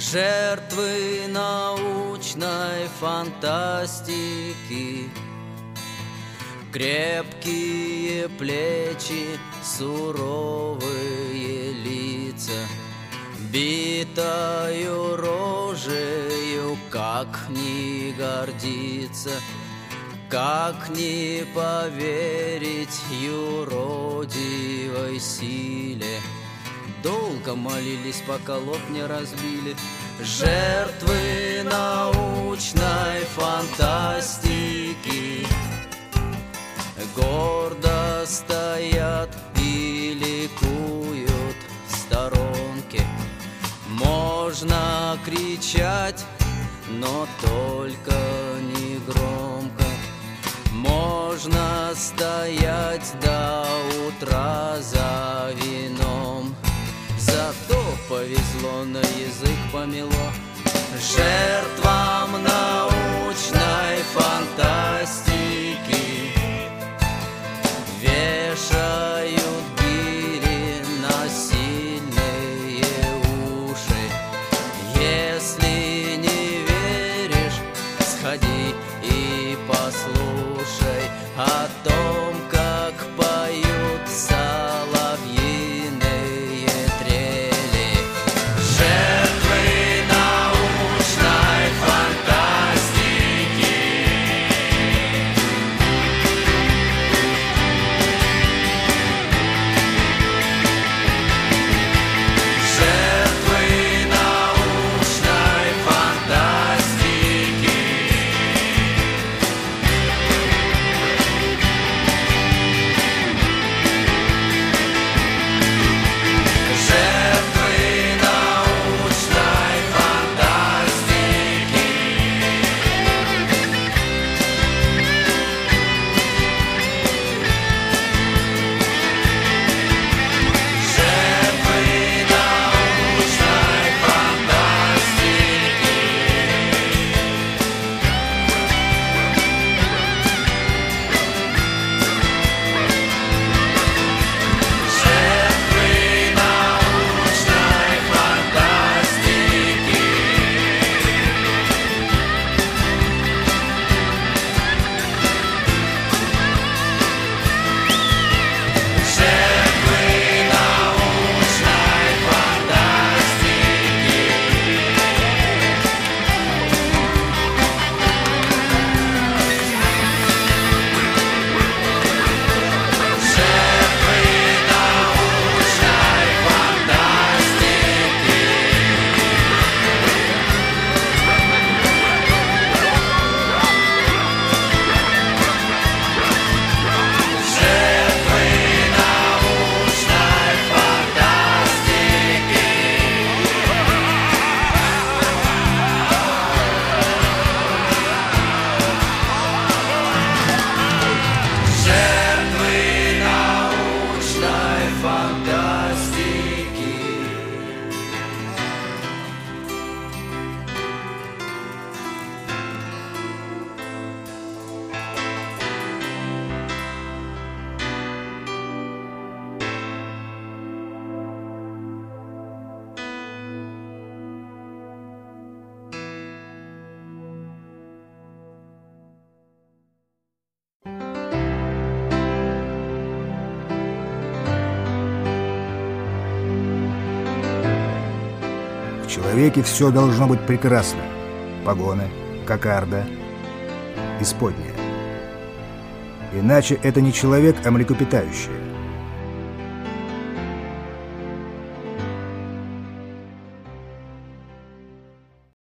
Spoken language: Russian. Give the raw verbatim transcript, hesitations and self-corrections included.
Жертвы научной фантастики, крепкие плечи, суровые лица, битою рожею, как не гордиться, как не поверить юродивой силе. Долго молились, пока лоб не разбили. Жертвы научной фантастики гордо стоят и ликуют в сторонке. Можно кричать, но только не громко. Можно стоять до утра за вином. Зато повезло, на язык помело. Жертвам научной фантастики вешают гири на сильные уши. Если не веришь, сходи и послушай о том, как поют соловьиные трели. Жертвы научной фантастики. Жертвы научной фантастики. Жертвы научной фантастики. Жертвы научной фантастики. Жертвы научной фантастики. Жертвы научной фантастики. Жертвы научной фантастики. Жертвы научной фантастики. Жертвы научной фантастики. В человеке все должно быть прекрасно. Погоны, кокарда, исподняя. Иначе это не человек, а млекопитающее.